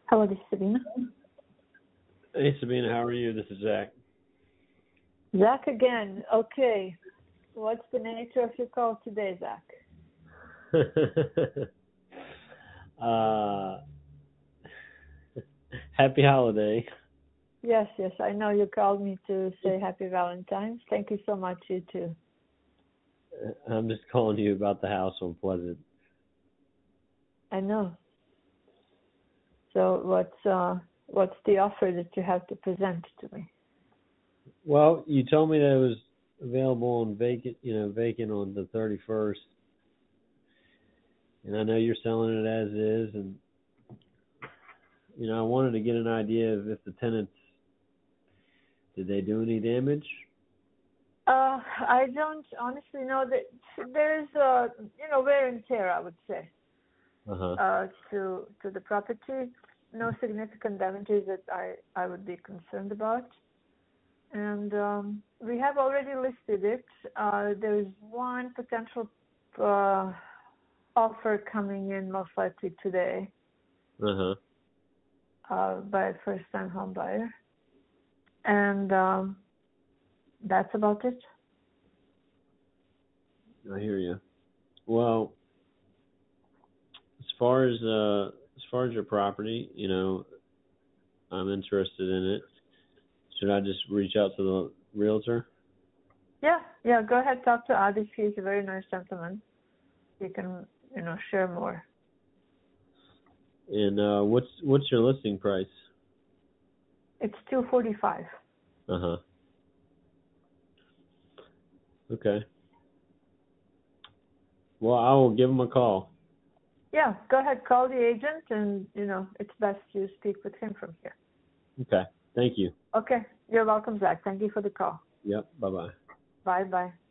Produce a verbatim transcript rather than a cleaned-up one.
Hello, this is Sabina. Hey Sabina, how are you? This is Zach. Zach again. Okay. What's the nature of your call today, Zach? uh, happy holiday. Yes, yes. I know you called me to say happy Valentine's. Thank you so much, you too. I'm just calling you about the house on Pleasant. I know. So what's uh what's the offer that you have to present to me? Well, you told me that it was available on vacant, you know, vacant on the thirty-first, and I know you're selling it as is, and you know, I wanted to get an idea of if the tenants, did they do any damage? Uh, I don't honestly know that there's uh you know wear and tear, I would say, Uh-huh. uh to to the property. No significant damages that I I would be concerned about. And um, we have already listed it. Uh, there's one potential uh, offer coming in most likely today Uh-huh. uh, by a first-time home buyer. And um, that's about it. I hear you. Well, as far as uh, as far as your property, you know, I'm interested in it. Should I just reach out to the realtor? Yeah, yeah, go ahead, talk to Adi. He's a very nice gentleman. You can, you know, share more. And uh, what's what's your listing price? It's two forty-five. Uh-huh. Okay. Well, I will give him a call. Yeah, go ahead, call the agent, and, you know, it's best you speak with him from here. Okay. Thank you. Okay, you're welcome, Zach. Thank you for the call. Yep. Bye-bye. Bye-bye.